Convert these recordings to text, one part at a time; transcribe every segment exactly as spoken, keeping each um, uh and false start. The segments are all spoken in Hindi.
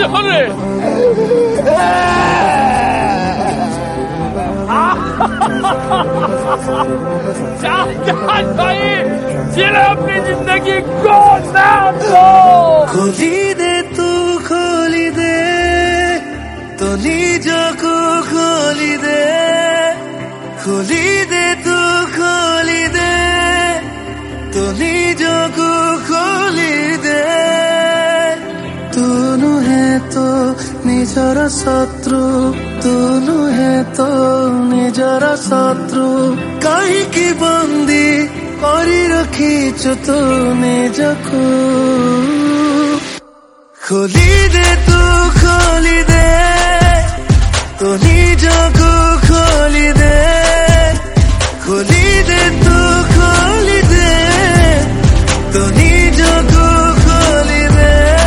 হলে भाई जिले अपनी जिंदगी को नाम दो। खोली दे तू खोली दे तो नीजो को खोली दे, खोली दे तू खोली दे तो नीजो को खोली दे। तू नुहे तो निजर शत्रु, तू नुहे तो निजर शत्रु, कहीं की बंदी करी रखीचु तू निजको। खोली दे तू खोली दे तो निजको खोली दे, खोली दे तू खोली दे तो निजको खोली दे।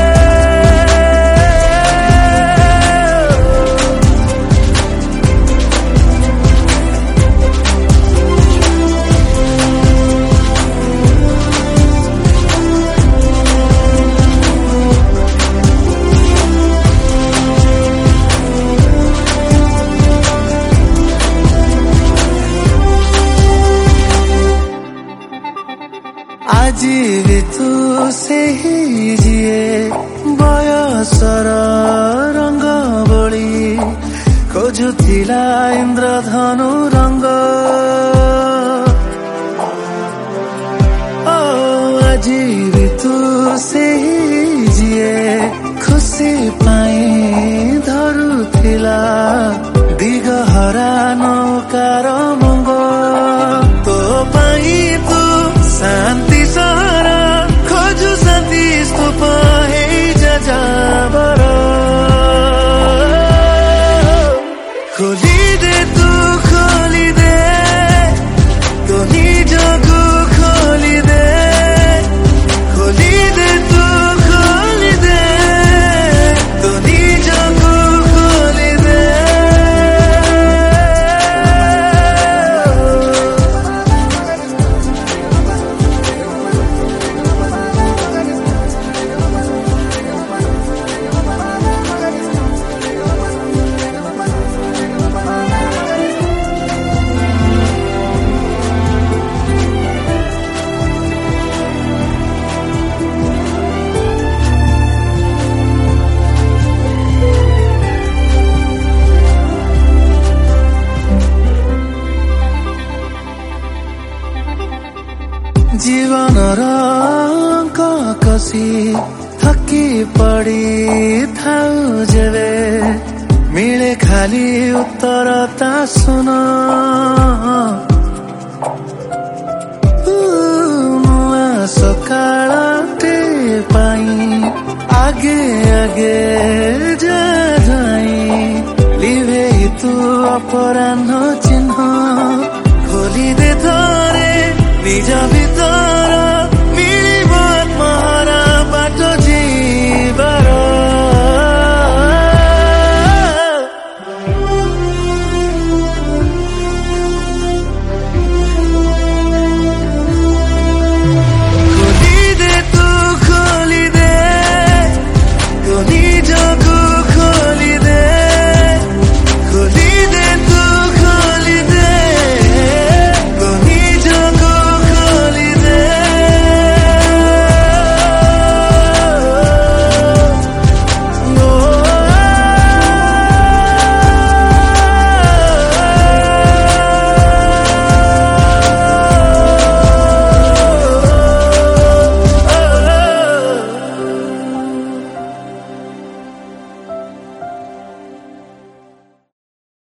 আজি भी तू से ही जिए बयसर रंग बड़ी खोजुथिला इंद्रधनु रंग। ओ আজি भी तू से ही जिए खुशी पाई धरुथिला दिगहरा नौकार मंग। तो पाई तू शांति सारा खोजु शांति स्तूप हे जाबर। खोली दे तू खोली दे तो निजको खोली दे, खोली दे तू खोली दे तो निजको खोली दे। जीवन रंग कसी थकी पड़ी थाउ जेबे मिले खाली उत्तर ता सुन। नुआ सकाळटे पाई आगे आगे जा जाई लिभे तू अपराह्न